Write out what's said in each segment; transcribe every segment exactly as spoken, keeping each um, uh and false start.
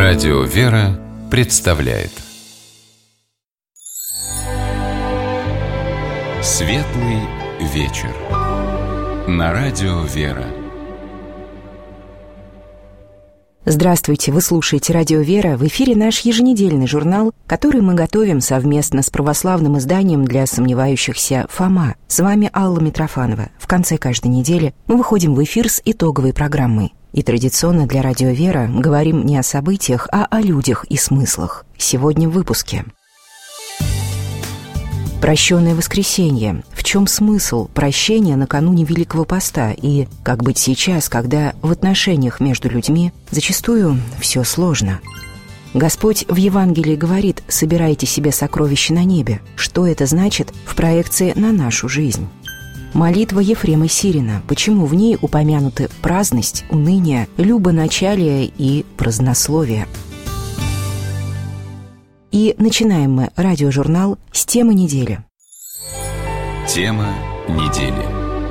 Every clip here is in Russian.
Радио «Вера» представляет Светлый вечер на Радио «Вера». Здравствуйте, вы слушаете Радио «Вера». В эфире наш еженедельный журнал, который мы готовим совместно с православным изданием для сомневающихся «Фома». С вами Алла Митрофанова. В конце каждой недели мы выходим в эфир с итоговой программой. И традиционно для Радио «Вера» говорим не о событиях, а о людях и смыслах. Сегодня в выпуске. Прощенное воскресенье. В чем смысл прощения накануне Великого Поста? И как быть сейчас, когда в отношениях между людьми зачастую все сложно? Господь в Евангелии говорит: «Собирайте себе сокровища на небе». Что это значит в проекции на нашу жизнь? Молитва Ефрема Сирина. Почему в ней упомянуты праздность, уныние, любоначалие и празднословие? И начинаем мы радиожурнал с темы недели. Тема недели.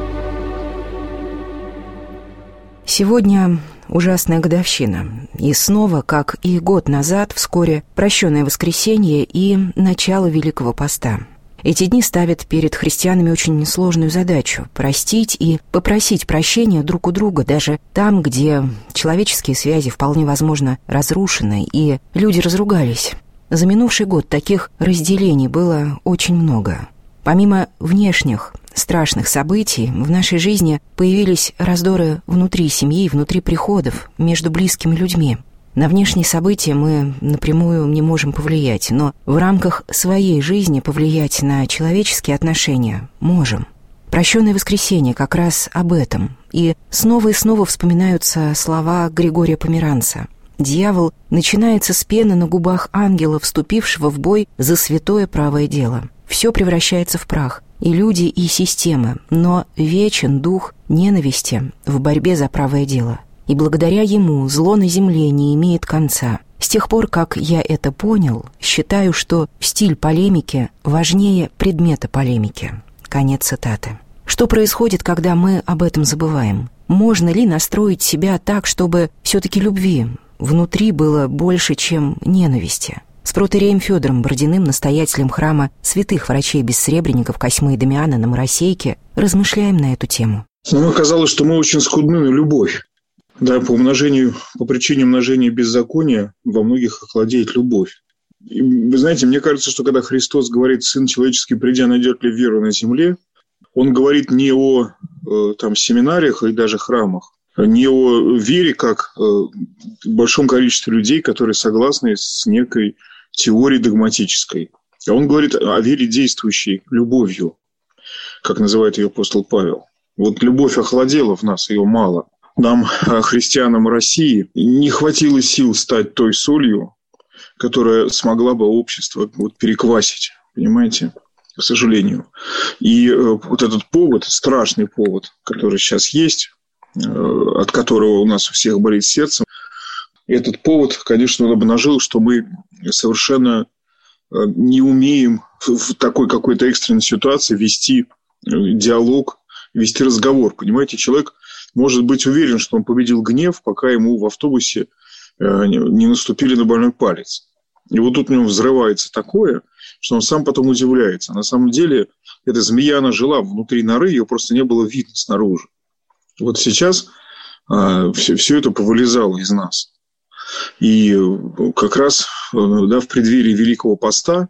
Сегодня ужасная годовщина. И снова, как и год назад, вскоре прощенное воскресенье и начало Великого Поста. Эти дни ставят перед христианами очень сложную задачу – простить и попросить прощения друг у друга, даже там, где человеческие связи вполне возможно разрушены, и люди разругались. За минувший год таких разделений было очень много. Помимо внешних страшных событий, в нашей жизни появились раздоры внутри семьи, внутри приходов, между близкими людьми. На внешние события мы напрямую не можем повлиять, но в рамках своей жизни повлиять на человеческие отношения можем. Прощенное воскресенье как раз об этом. И снова и снова вспоминаются слова Григория Померанца. «Дьявол начинается с пены на губах ангела, вступившего в бой за святое правое дело. Все превращается в прах, и люди, и системы, но вечен дух ненависти в борьбе за правое дело. И благодаря ему зло на земле не имеет конца. С тех пор, как я это понял, считаю, что стиль полемики важнее предмета полемики». Конец цитаты. Что происходит, когда мы об этом забываем? Можно ли настроить себя так, чтобы все-таки любви внутри было больше, чем ненависти? С протоиереем Федором Бородиным, настоятелем храма святых врачей-бессребренников Косьмы и Дамиана на Моросейке, размышляем на эту тему. Нам оказалось, что мы очень скудны на любовь. Да, по умножению, по причине умножения беззакония во многих охладеет любовь. И, вы знаете, мне кажется, что когда Христос говорит: «Сын человеческий, придя, найдет ли веру на земле», Он говорит не о э, там, семинариях и даже храмах, не о вере как э, большом количестве людей, которые согласны с некой теорией догматической. А Он говорит о вере, действующей любовью, как называет ее апостол Павел. Вот любовь охладела в нас, ее мало. Нам, христианам России, не хватило сил стать той солью, которая смогла бы общество вот переквасить, понимаете, к сожалению. И вот этот повод, страшный повод, который сейчас есть, от которого у нас у всех болит сердце, этот повод, конечно, он обнажил, что мы совершенно не умеем в такой какой-то экстренной ситуации вести диалог, вести разговор, понимаете, человек может быть уверен, что он победил гнев, пока ему в автобусе не наступили на больной палец. И вот тут у него взрывается такое, что он сам потом удивляется. На самом деле, эта змея, она жила внутри норы, ее просто не было видно снаружи. Вот сейчас все, все это повылезало из нас. И как раз да, в преддверии Великого Поста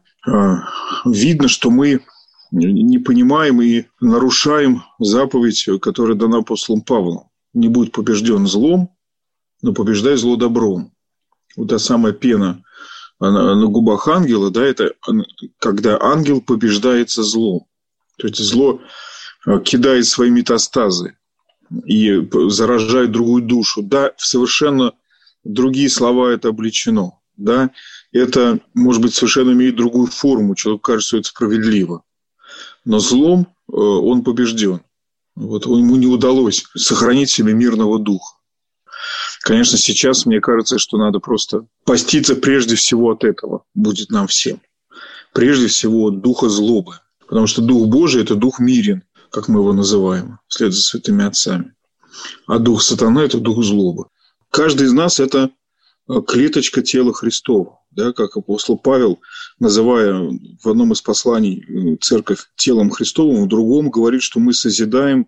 видно, что мы не понимаем и нарушаем заповедь, которая дана апостолом Павлом. «Не будь побежден злом, но побеждай зло добром». Вот та самая пена на, на губах ангела, да, это когда ангел побеждается злом. То есть зло кидает свои метастазы и заражает другую душу. Да, в совершенно другие слова это облечено. Да, это, может быть, совершенно имеет другую форму. Человеку кажется, что это справедливо. Но злом он побежден. Вот ему не удалось сохранить в себе мирного духа. Конечно, сейчас мне кажется, что надо просто поститься прежде всего от этого. Будет нам всем. Прежде всего от духа злобы. Потому что Дух Божий – это Дух мирен, как мы его называем, вслед за святыми отцами. А Дух сатаны – это Дух злобы. Каждый из нас – это клеточка тела Христова. Да, как апостол Павел, называя в одном из посланий церковь телом Христовым, в другом говорит, что мы созидаем,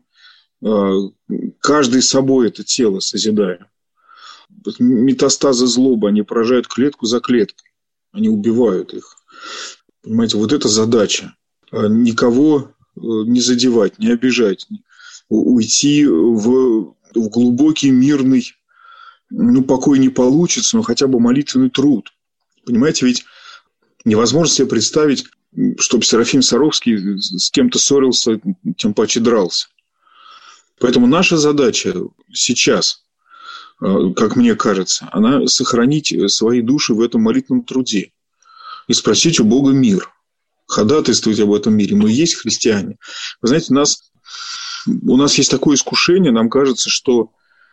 каждый собой это тело созидаем. Метастазы злобы, они поражают клетку за клеткой, они убивают их. Понимаете, вот эта задача. Никого не задевать, не обижать, уйти в, в глубокий мирный, ну, покой не получится, но хотя бы молитвенный труд. Понимаете, ведь невозможно себе представить, чтобы Серафим Саровский с кем-то ссорился, тем паче дрался. Поэтому наша задача сейчас, как мне кажется, она сохранить свои души в этом молитвенном труде и спросить у Бога мир, ходатайствовать об этом мире. Мы есть христиане. Вы знаете, у нас, у нас есть такое искушение, нам кажется, что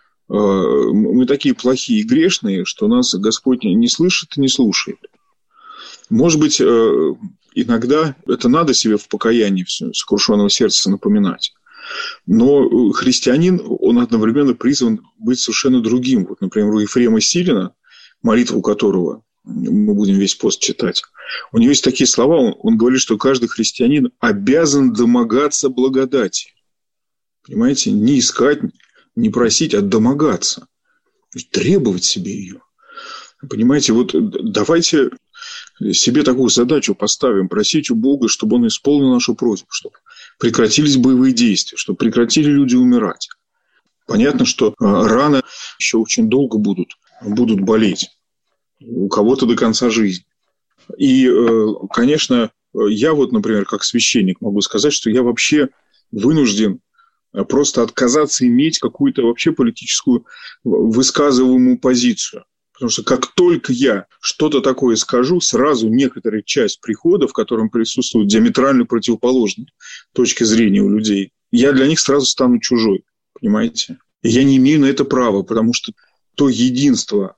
мы такие плохие и грешные, что нас Господь не слышит и не слушает. Может быть, иногда это надо себе в покаянии сокрушенного сердца напоминать. Но христианин, он одновременно призван быть совершенно другим. Вот, например, у Ефрема Силина, молитву которого мы будем весь пост читать, у него есть такие слова, он, он говорит, что каждый христианин обязан домогаться благодати. Понимаете, не искать, не просить, а домогаться. То есть требовать себе ее. Понимаете, вот давайте себе такую задачу поставим, просить у Бога, чтобы Он исполнил нашу просьбу, чтобы прекратились боевые действия, чтобы прекратили люди умирать. Понятно, что раны еще очень долго будут, будут болеть. У кого-то до конца жизни. И, конечно, я вот, например, как священник могу сказать, что я вообще вынужден просто отказаться иметь какую-то вообще политическую высказываемую позицию. Потому что как только я что-то такое скажу, сразу некоторая часть прихода, в котором присутствуют диаметрально противоположные точки зрения у людей, я для них сразу стану чужой. Понимаете? И я не имею на это права, потому что то единство,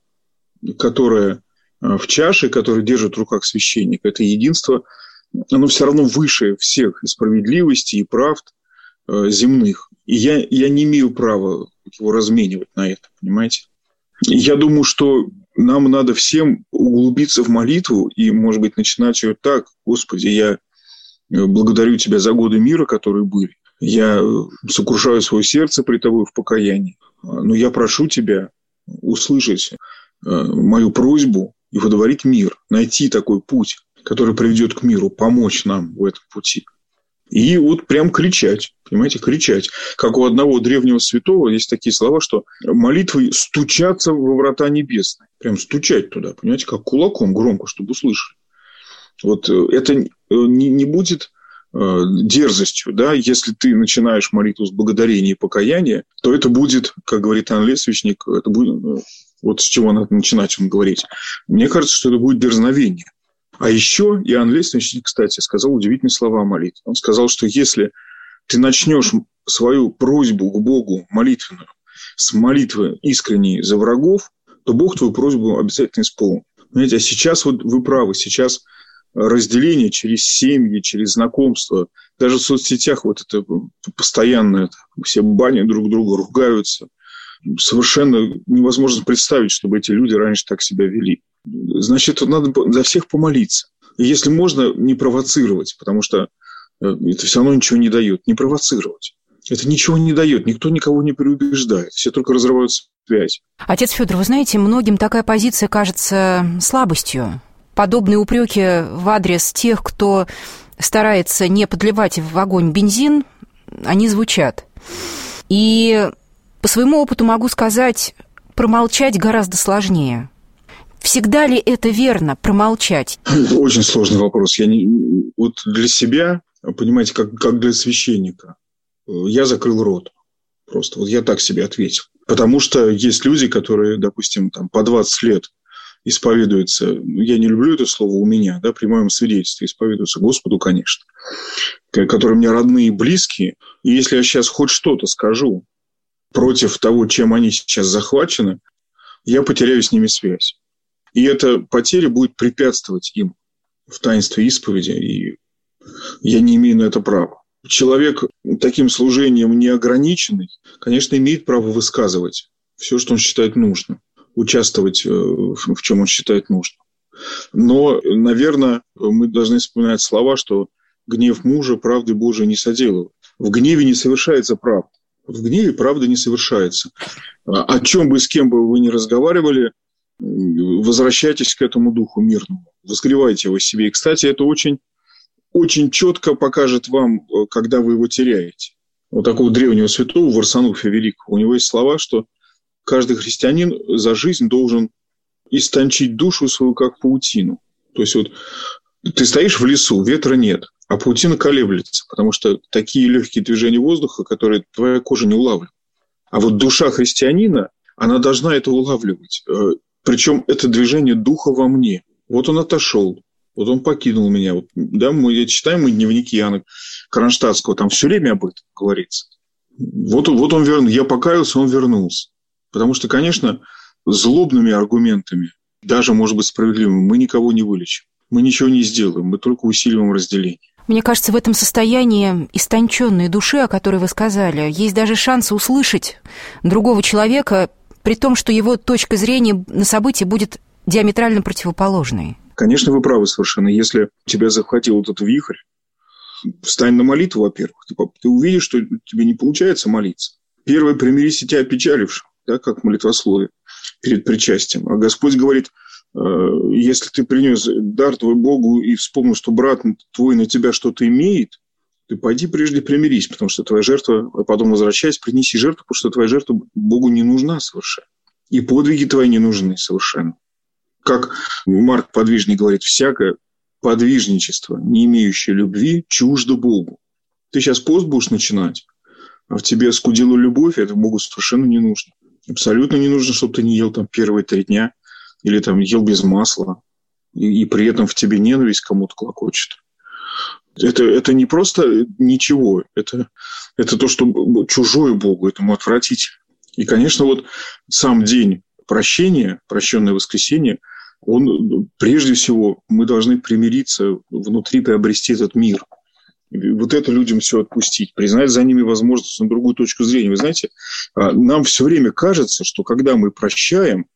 которое в чаше, которое держит в руках священник, это единство, оно все равно выше всех и справедливости, и правд земных. И я, я не имею права его разменивать на это, понимаете? Я думаю, что нам надо всем углубиться в молитву и, может быть, начинать ее так: Господи, я благодарю Тебя за годы мира, которые были. Я сокрушаю свое сердце при Тобой в покаянии. Но я прошу Тебя услышать мою просьбу и водворить мир, найти такой путь, который приведет к миру, помочь нам в этом пути. И вот прям кричать, понимаете, кричать. Как у одного древнего святого есть такие слова, что молитвой стучаться во врата небесные. Прям стучать туда, понимаете, как кулаком громко, чтобы услышали. Вот это не, не будет дерзостью, да, если ты начинаешь молитву с благодарения и покаяния, то это будет, как говорит Иоанн Лествичник, это будет, вот с чего надо начинать он говорить. Мне кажется, что это будет дерзновение. А еще Иоанн Лествичник, кстати, сказал удивительные слова о молитве. Он сказал, что если ты начнешь свою просьбу к Богу молитвенную с молитвы искренней за врагов, то Бог твою просьбу обязательно исполнит. Понимаете, а сейчас вот вы правы, сейчас разделение через семьи, через знакомства, даже в соцсетях вот это постоянно, все банят друг друга, ругаются. Совершенно невозможно представить, чтобы эти люди раньше так себя вели. Значит, надо за всех помолиться. И если можно, не провоцировать, потому что это все равно ничего не дает. Не провоцировать. Это ничего не дает. Никто никого не переубеждает. Все только разрывают связь. Отец Федор, вы знаете, многим такая позиция кажется слабостью. Подобные упреки в адрес тех, кто старается не подливать в огонь бензин, они звучат. И по своему опыту могу сказать, промолчать гораздо сложнее. Всегда ли это верно, промолчать? Это очень сложный вопрос. Я не... Вот для себя, понимаете, как, как для священника, я закрыл рот. Просто вот я так себе ответил. Потому что есть люди, которые, допустим, там, по двадцать лет исповедуются, я не люблю это слово у меня, да, при моем свидетельстве исповедуются Господу, конечно, которые мне родные и близкие. И если я сейчас хоть что-то скажу против того, чем они сейчас захвачены, я потеряю с ними связь. И эта потеря будет препятствовать им в таинстве исповеди, и я не имею на это права. Человек таким служением неограниченный, конечно, имеет право высказывать все, что он считает нужным. участвовать в чем он считает нужным. Но, наверное, мы должны вспоминать слова, что гнев мужа правды Божией не соделывает. В гневе не совершается правда. В гневе правда не совершается. О чем бы, с кем бы вы ни разговаривали, возвращайтесь к этому духу мирному. Возгревайте его в себе. И, кстати, это очень, очень четко покажет вам, когда вы его теряете. Вот такого древнего святого Варсануфия Великого. У него есть слова, что каждый христианин за жизнь должен истончить душу свою, как паутину. То есть вот ты стоишь в лесу, ветра нет, а паутина колеблется, потому что такие легкие движения воздуха, которые твоя кожа не улавливает. А вот душа христианина, она должна это улавливать. Причем это движение духа во мне. Вот он отошел, вот он покинул меня. Вот, да, мы читаем мы дневники Иоанна Кронштадтского, там все время об этом говорится. Вот, вот он вернулся, я покаялся, он вернулся. Потому что, конечно, злобными аргументами, даже, может быть, справедливыми, мы никого не вылечим. Мы ничего не сделаем, мы только усиливаем разделение. Мне кажется, в этом состоянии истонченной души, о которой вы сказали, есть даже шанс услышать другого человека, при том, что его точка зрения на события будет диаметрально противоположной. Конечно, вы правы совершенно. Если тебя захватил этот вихрь, встань на молитву, во-первых. Ты, ты увидишь, что тебе не получается молиться. Первое, примирись и тебя опечалившим, да, как в молитвословии перед причастием. А Господь говорит, если ты принес дар твой Богу и вспомнил, что брат твой на тебя что-то имеет, ты пойди прежде примирись, потому что твоя жертва, а потом возвращайся, принеси жертву, потому что твоя жертва Богу не нужна совершенно. И подвиги твои не нужны совершенно. Как Марк Подвижник говорит, всякое подвижничество, не имеющее любви, чуждо Богу. Ты сейчас пост будешь начинать, а в тебе оскудела любовь, это Богу совершенно не нужно. Абсолютно не нужно, чтобы ты не ел там первые три дня, или там ел без масла, и, и при этом в тебе ненависть кому-то клокочет. Это, это не просто ничего, это, это то, что чужое Богу, этому отвратительно. И, конечно, вот сам день прощения, прощенное воскресенье, он, прежде всего, мы должны примириться внутри, приобрести этот мир. И вот это людям все отпустить, признать за ними возможность на другую точку зрения. Вы знаете, нам все время кажется, что когда мы прощаем,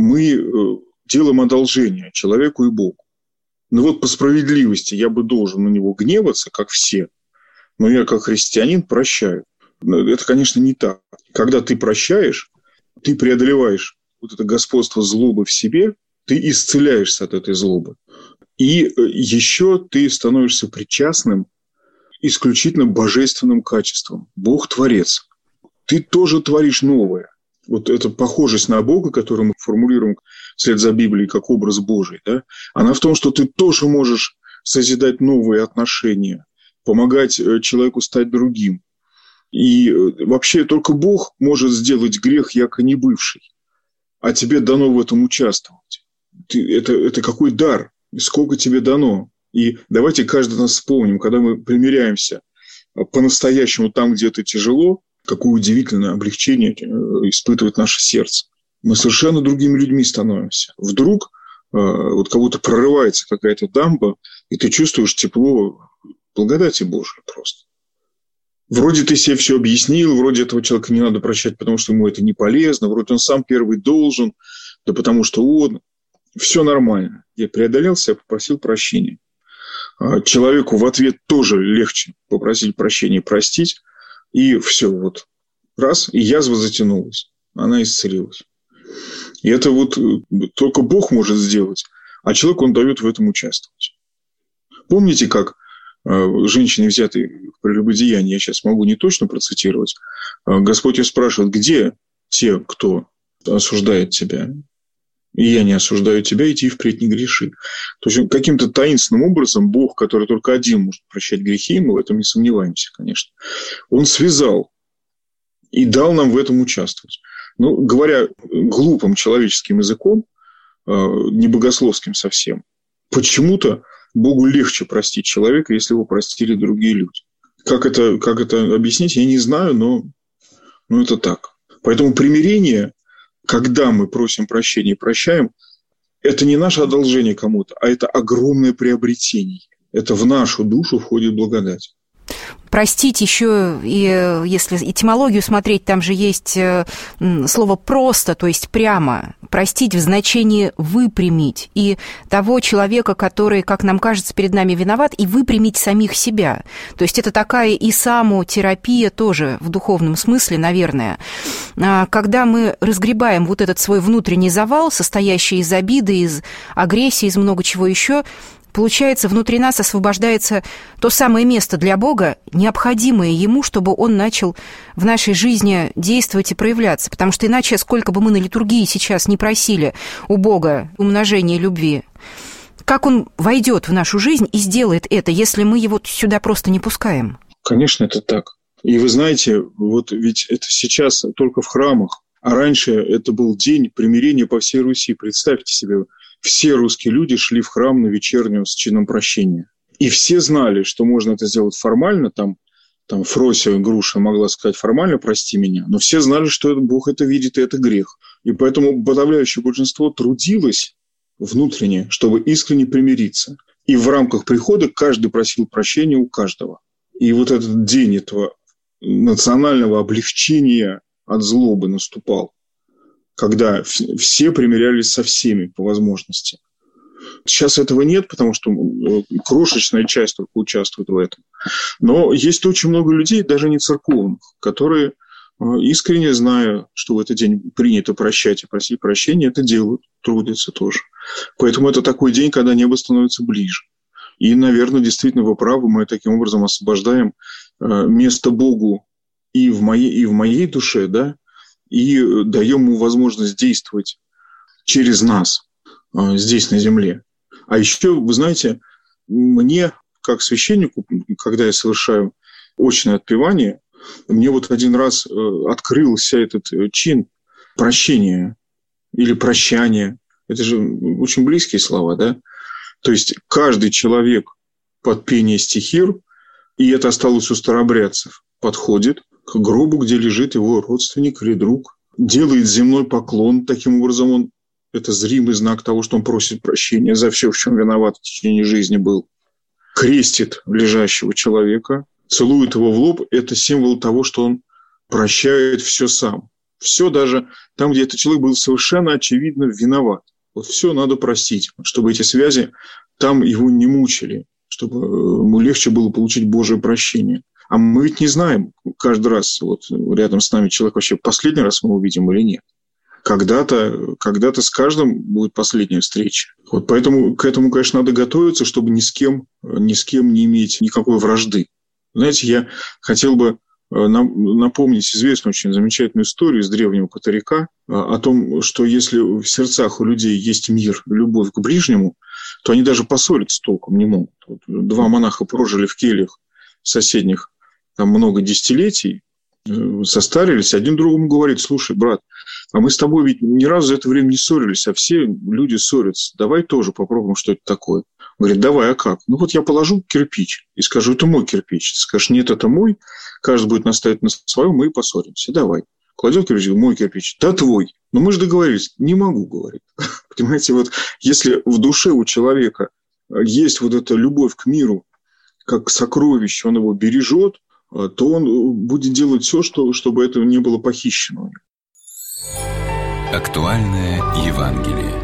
мы делаем одолжение человеку и Богу. Но вот по справедливости я бы должен на него гневаться, как все, но я как христианин прощаю. Это, конечно, не так. Когда ты прощаешь, ты преодолеваешь вот это господство злобы в себе, ты исцеляешься от этой злобы. И еще ты становишься причастным исключительно божественным качеством. Бог – творец. Ты тоже творишь новое. Вот эта похожесть на Бога, которую мы формулируем вслед за Библией как образ Божий, да, она в том, что ты тоже можешь созидать новые отношения, помогать человеку стать другим. И вообще только Бог может сделать грех, яко не бывший, а тебе дано в этом участвовать. Ты, это, это какой дар, сколько тебе дано. И давайте каждый нас вспомним, когда мы примиряемся по-настоящему там, где это тяжело, какое удивительное облегчение испытывает наше сердце. Мы совершенно другими людьми становимся. Вдруг э, вот кого-то прорывается какая-то дамба, и ты чувствуешь тепло благодати Божией просто. Вроде ты себе все объяснил, вроде этого человека не надо прощать, потому что ему это не полезно, вроде он сам первый должен, да потому что он... Все нормально. Я преодолел себя, попросил прощения. Человеку в ответ тоже легче попросить прощения, простить, и все, вот раз, и язва затянулась, она исцелилась. И это вот только Бог может сделать, а человек, он дает в этом участвовать. Помните, как женщине, взятой в прелюбодеянии, я сейчас могу не точно процитировать, Господь ее спрашивает, где те, кто осуждает тебя? И я не осуждаю тебя, иди впредь не греши. То есть каким-то таинственным образом Бог, который только один может прощать грехи, мы в этом не сомневаемся, конечно, Он связал и дал нам в этом участвовать. Ну, говоря глупым человеческим языком, не богословским совсем, почему-то Богу легче простить человека, если его простили другие люди. Как это, как это объяснить, я не знаю, но, но это так. Поэтому примирение... Когда мы просим прощения и прощаем, это не наше одолжение кому-то, а это огромное приобретение. Это в нашу душу входит благодать. Простить еще, и если этимологию смотреть, там же есть слово «просто», то есть прямо. простить в значении выпрямить и того человека, который, как нам кажется, перед нами виноват, и выпрямить самих себя. То есть это такая и самотерапия тоже в духовном смысле, наверное. Когда мы разгребаем вот этот свой внутренний завал, состоящий из обиды, из агрессии, из много чего еще, получается, внутри нас освобождается то самое место для Бога, необходимое Ему, чтобы Он начал в нашей жизни действовать и проявляться. Потому что иначе, сколько бы мы на литургии сейчас не просили у Бога умножения любви, как Он войдет в нашу жизнь и сделает это, если мы Его сюда просто не пускаем? Конечно, это так. И вы знаете, вот ведь это сейчас только в храмах, а раньше это был день примирения по всей Руси. Представьте себе, все русские люди шли в храм на вечернюю с чином прощения. И все знали, что можно это сделать формально. Там, там Фрося Груша могла сказать формально «прости меня», но все знали, что Бог это видит, и это грех. И поэтому подавляющее большинство трудилось внутренне, чтобы искренне примириться. И в рамках прихода каждый просил прощения у каждого. И вот этот день этого национального облегчения от злобы наступал, когда все примирялись со всеми по возможности. Сейчас этого нет, потому что крошечная часть только участвует в этом. Но есть очень много людей, даже не церковных, которые, искренне зная, что в этот день принято прощать и просить прощения, это делают, трудятся тоже. Поэтому это такой день, когда небо становится ближе. И, наверное, действительно вы правы, мы таким образом освобождаем место Богу и в моей, и в моей душе, да, и даем ему возможность действовать через нас здесь, на земле. А еще, вы знаете, мне, как священнику, когда я совершаю очное отпевание, мне вот один раз открылся этот чин прощения или прощания. Это же очень близкие слова, да? То есть каждый человек под пение стихир, и это осталось у старообрядцев, подходит к гробу, где лежит его родственник или друг, делает земной поклон. Таким образом, он, это зримый знак того, что он просит прощения за все, в чем виноват в течение жизни был. Крестит лежащего человека, целует его в лоб. Это символ того, что он прощает все сам. Все даже там, где этот человек был совершенно очевидно виноват. Вот все надо простить, чтобы эти связи там его не мучили, чтобы ему легче было получить Божие прощение. А мы ведь не знаем каждый раз, вот рядом с нами человек вообще последний раз мы увидим или нет. Когда-то, когда-то с каждым будет последняя встреча. Вот поэтому к этому, конечно, надо готовиться, чтобы ни с кем, ни с кем не иметь никакой вражды. Знаете, я хотел бы напомнить известную очень замечательную историю из древнего Катарика о том, что если в сердцах у людей есть мир, любовь к ближнему, то они даже поссориться толком не могут. Вот два монаха прожили в кельях соседних там много десятилетий, состарились, один другому говорит: слушай, брат, а мы с тобой ведь ни разу за это время не ссорились, а все люди ссорятся, давай тоже попробуем, что это такое. Говорит: давай, а как? Ну вот я положу кирпич и скажу: это мой кирпич. Ты скажешь: нет, это мой, каждый будет настоять на своем, мы и поссоримся, давай. Кладет кирпич: мой кирпич, да твой. Но мы же договорились. Не могу, говорит. Понимаете, вот если в душе у человека есть вот эта любовь к миру, как сокровище, он его бережет, то он будет делать все, что, чтобы это не было похищено. Актуальное Евангелие.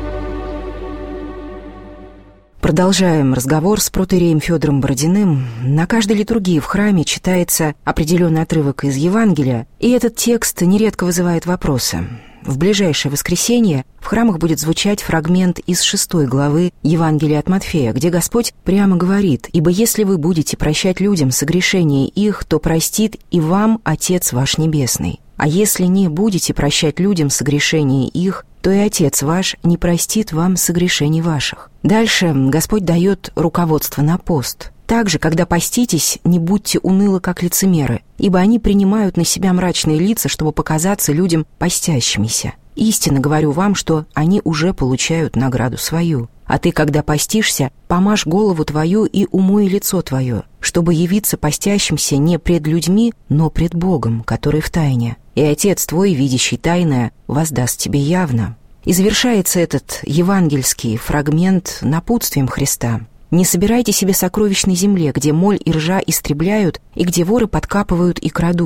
Продолжаем разговор с протоиереем Фёдором Бородиным. На каждой литургии в храме читается определенный отрывок из Евангелия, и этот текст нередко вызывает вопросы. В ближайшее воскресенье в храмах будет звучать фрагмент из шестой главы Евангелия от Матфея, где Господь прямо говорит: «Ибо если вы будете прощать людям согрешения их, то простит и вам Отец ваш Небесный. А если не будете прощать людям согрешения их, то и Отец ваш не простит вам согрешений ваших». Дальше Господь дает руководство на пост. Также, когда поститесь, не будьте унылы, как лицемеры, ибо они принимают на себя мрачные лица, чтобы показаться людям постящимися. Истинно говорю вам, что они уже получают награду свою. А ты, когда постишься, помажь голову твою и умой лицо твое, чтобы явиться постящимся не пред людьми, но пред Богом, который в тайне. И Отец твой, видящий тайное, воздаст тебе явно». И завершается этот евангельский фрагмент напутствием Христа: «Не собирайте себе сокровищ на земле, где моль и ржа истребляют, и где воры подкапывают и крадут,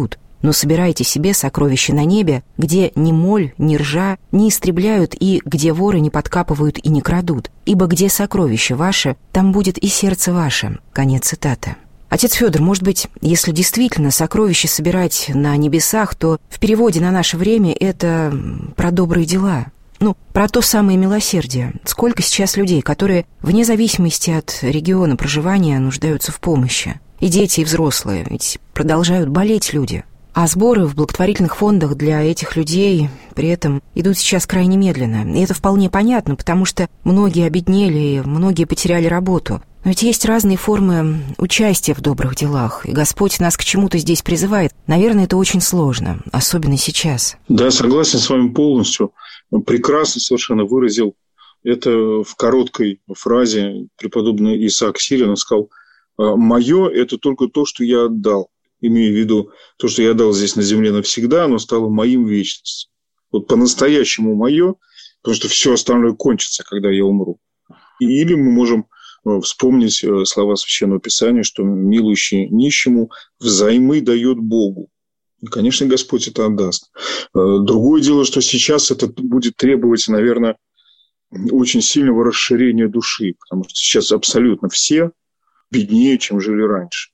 но собирайте себе сокровища на небе, где ни моль, ни ржа не истребляют и где воры не подкапывают и не крадут. Ибо где сокровище ваше, там будет и сердце ваше». Конец цитаты. Отец Федор, может быть, если действительно сокровища собирать на небесах, то в переводе на наше время это про добрые дела. Ну, про то самое милосердие. Сколько сейчас людей, которые, вне зависимости от региона проживания, нуждаются в помощи. И дети, и взрослые. Ведь продолжают болеть люди. А сборы в благотворительных фондах для этих людей при этом идут сейчас крайне медленно. И это вполне понятно, потому что многие обеднели, и многие потеряли работу. Но ведь есть разные формы участия в добрых делах, и Господь нас к чему-то здесь призывает. Наверное, это очень сложно, особенно сейчас. Да, согласен с вами полностью. Прекрасно совершенно выразил это в короткой фразе преподобный Исаак Сирин. Он сказал: «Мое – это только то, что я отдал». Имея в виду то, что я отдал здесь на земле навсегда, оно стало моим в вечности. Вот по-настоящему мое, потому что все остальное кончится, когда я умру. Или мы можем вспомнить слова Священного Писания, что милующий нищему взаймы дает Богу. И, конечно, Господь это отдаст. Другое дело, что сейчас это будет требовать, наверное, очень сильного расширения души, потому что сейчас абсолютно все беднее, чем жили раньше.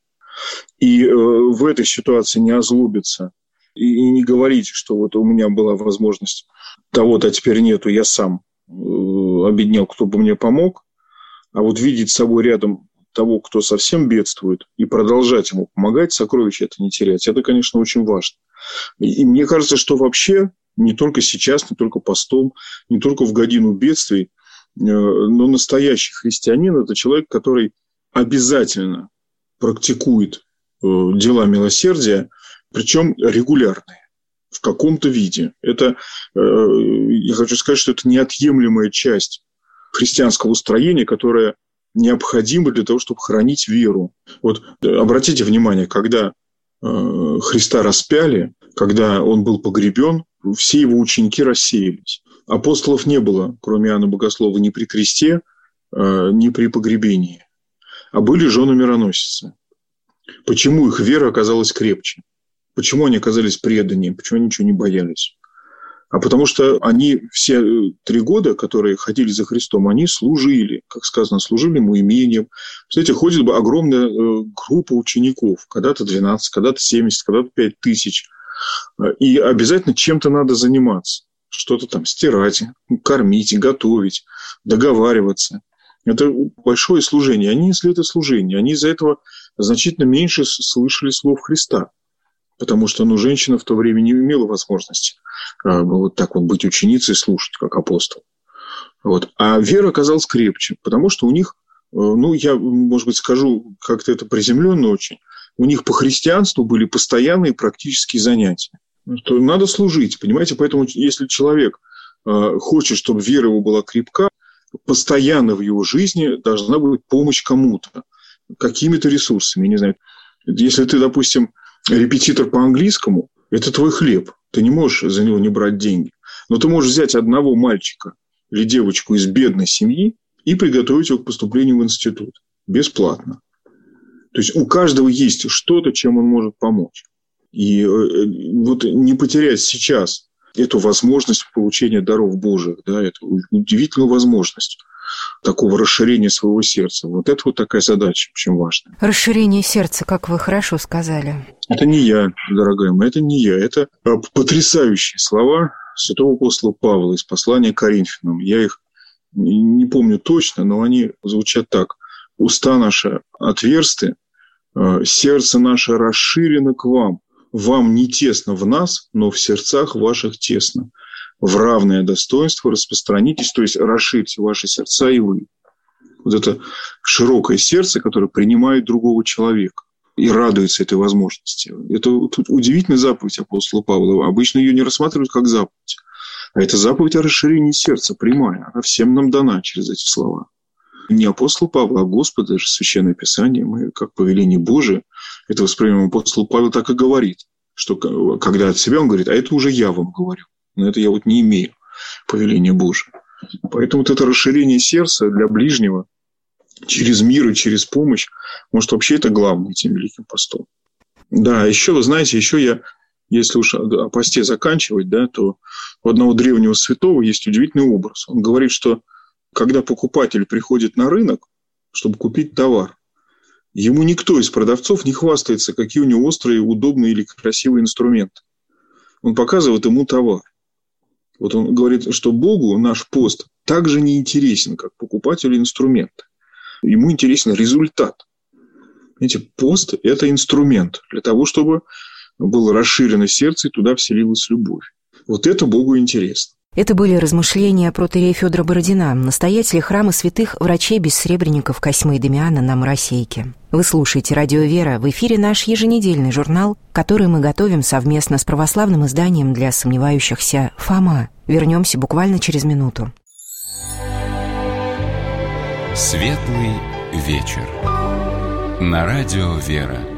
И в этой ситуации не озлобиться и не говорить, что вот у меня была возможность того-то, а теперь нету, я сам обеднел, кто бы мне помог. А вот видеть с собой рядом того, кто совсем бедствует, и продолжать ему помогать, сокровища это не терять, это, конечно, очень важно. И мне кажется, что вообще не только сейчас, не только постом, не только в годину бедствий, но настоящий христианин – это человек, который обязательно практикует дела милосердия, причем регулярные, в каком-то виде. Это, я хочу сказать, что это неотъемлемая часть христианского устроения, которое необходимо для того, чтобы хранить веру. Вот обратите внимание, когда Христа распяли, когда он был погребен, все его ученики рассеялись. Апостолов не было, кроме Иоанна Богослова, ни при кресте, ни при погребении. А были жены-мироносицы. Почему их вера оказалась крепче? Почему они оказались преданнее? Почему они ничего не боялись? А потому что они все три года, которые ходили за Христом, они служили, как сказано, служили ему имением. Кстати, ходит бы огромная группа учеников, когда-то двенадцать, когда-то семьдесят, когда-то пять тысяч. И обязательно чем-то надо заниматься. Что-то там стирать, кормить, готовить, договариваться. Это большое служение. Они несли это служение. Они из-за этого значительно меньше слышали слов Христа. Потому что ну, женщина в то время не имела возможности а, вот так вот быть ученицей и слушать, как апостол. Вот. А вера оказалась крепче, потому что у них, ну, я, может быть, скажу как-то это приземленно очень, у них по христианству были постоянные практические занятия. Что надо служить, понимаете? Поэтому если человек а, хочет, чтобы вера его была крепка, постоянно в его жизни должна быть помощь кому-то, какими-то ресурсами, не знаю. Если ты, допустим, репетитор по английскому – это твой хлеб. Ты не можешь за него не брать деньги. Но ты можешь взять одного мальчика или девочку из бедной семьи и приготовить его к поступлению в институт. Бесплатно. То есть у каждого есть что-то, чем он может помочь. И вот не потерять сейчас эту возможность получения даров Божьих, да, эту удивительную возможность такого расширения своего сердца. Вот это вот такая задача очень важная. Расширение сердца, как вы хорошо сказали. Это не я, дорогая моя, это не я. Это потрясающие слова святого апостола Павла из послания к Коринфянам. Я их не помню точно, но они звучат так. «Уста наши отверсты, сердце наше расширено к вам. Вам не тесно в нас, но в сердцах ваших тесно. В равное достоинство распространитесь, то есть расширьте ваши сердца и вы». Вот это широкое сердце, которое принимает другого человека и радуется этой возможности. Это удивительная заповедь апостола Павла. Обычно ее не рассматривают как заповедь. А это заповедь о расширении сердца прямая. Она всем нам дана через эти слова. Не апостол Павел, а Господь, даже Священное Писание, мы как повеление Божие, это воспринимаем. Апостол Павел так и говорит, что когда от себя он говорит, а это уже я вам говорю. Но это я вот не имею повеления Божие. Поэтому вот это расширение сердца для ближнего через мир и через помощь, может, вообще это главное этим великим постом. Да, еще, вы знаете, еще я если уж о посте заканчивать, да, то у одного древнего святого есть удивительный образ. Он говорит, что когда покупатель приходит на рынок, чтобы купить товар, ему никто из продавцов не хвастается, какие у него острые, удобные или красивые инструменты. Он показывает ему товар. Вот он говорит, что Богу наш пост так же не интересен, как покупателю инструмента. Ему интересен результат. Знаете, пост – это инструмент для того, чтобы было расширено сердце и туда вселилась любовь. Вот это Богу интересно. Это были размышления протоиерея Федора Бородина, настоятеля храма святых врачей-бессребренников Косьмы и Дамиана на Моросейке. Вы слушаете «Радио Вера», в эфире наш еженедельный журнал, который мы готовим совместно с православным изданием для сомневающихся «Фома». Вернемся буквально через минуту. Светлый вечер. На радио «Вера».